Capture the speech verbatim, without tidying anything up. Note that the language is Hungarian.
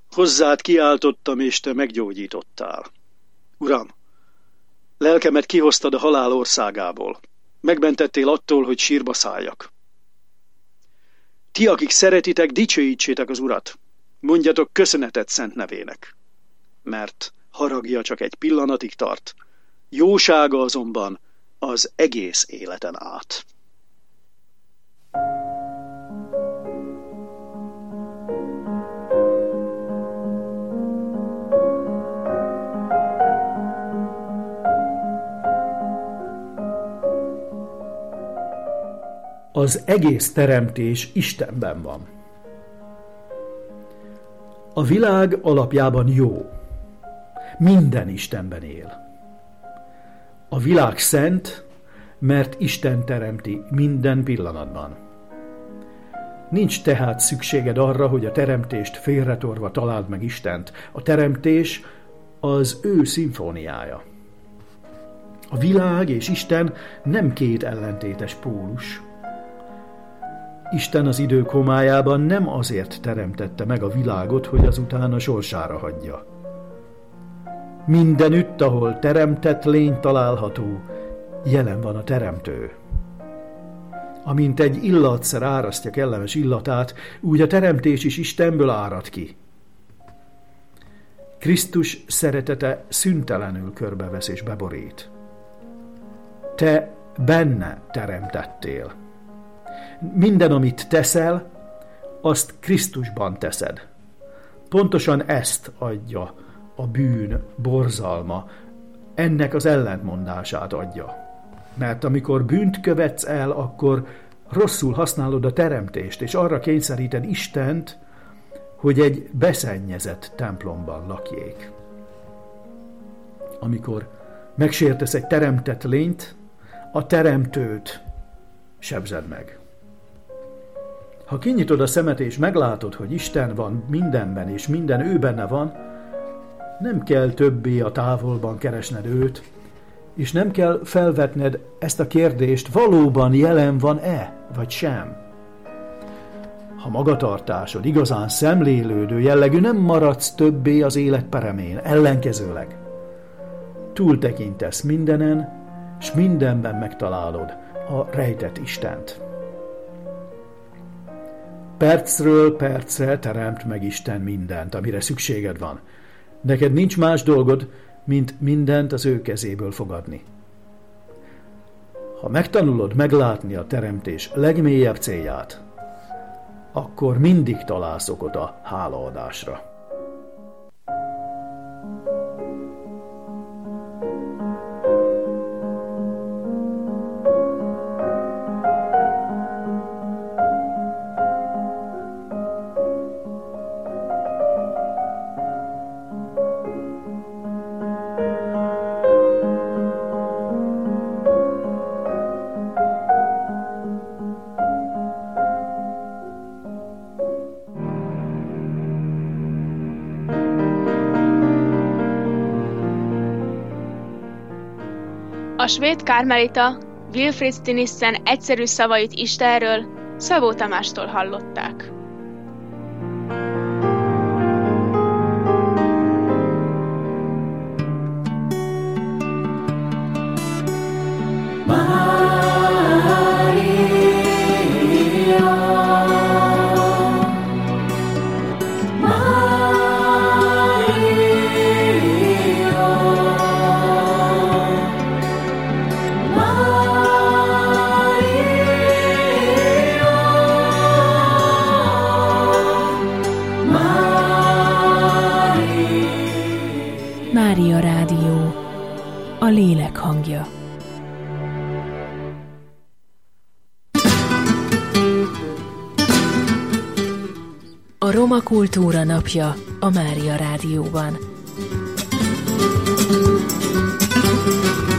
Hozzád kiáltottam, és te meggyógyítottál. Uram, lelkemet kihoztad a halál országából. Megmentettél attól, hogy sírba szálljak. Ti, akik szeretitek, dicsőítsétek az Urat. Mondjatok köszönetet szent nevének. Mert haragja csak egy pillanatig tart, jósága azonban az egész életen át. Az egész teremtés Istenben van. A világ alapjában jó. Minden Istenben él. A világ szent, mert Isten teremti minden pillanatban. Nincs tehát szükséged arra, hogy a teremtést félretorva találd meg Istent. A teremtés az ő szimfóniája. A világ és Isten nem két ellentétes pólus. Isten az idők homályában nem azért teremtette meg a világot, hogy azután a sorsára hagyja. Mindenütt, ahol teremtett lény található, jelen van a teremtő. Amint egy illatszer árasztja kellemes illatát, úgy a teremtés is Istenből árad ki. Krisztus szeretete szüntelenül körbevesz és beborít. Te benne teremtettél. Minden, amit teszel, azt Krisztusban teszed. Pontosan ezt adja a bűn borzalma, ennek az ellentmondását adja. Mert amikor bűnt követsz el, akkor rosszul használod a teremtést, és arra kényszeríted Istent, hogy egy beszennyezett templomban lakjék. Amikor megsértesz egy teremtett lényt, a teremtőt sebzed meg. Ha kinyitod a szemed és meglátod, hogy Isten van mindenben, és minden ő benne van, nem kell többé a távolban keresned őt, és nem kell felvetned ezt a kérdést, valóban jelen van-e, vagy sem. Ha magatartásod igazán szemlélődő jellegű, nem maradsz többé az élet peremén, ellenkezőleg. Túltekintesz mindenen, és mindenben megtalálod a rejtett Istent. Percről percre teremt meg Isten mindent, amire szükséged van. Neked nincs más dolgod, mint mindent az ő kezéből fogadni. Ha megtanulod meglátni a teremtés legmélyebb célját, akkor mindig találsz okot a hálaadásra. A svéd kármelita Wilfrid Stinissen egyszerű szavait Istenről Szabó Tamástól hallották. Mária Rádió, a lélek hangja. A Roma Kultúra Napja a Mária Rádióban.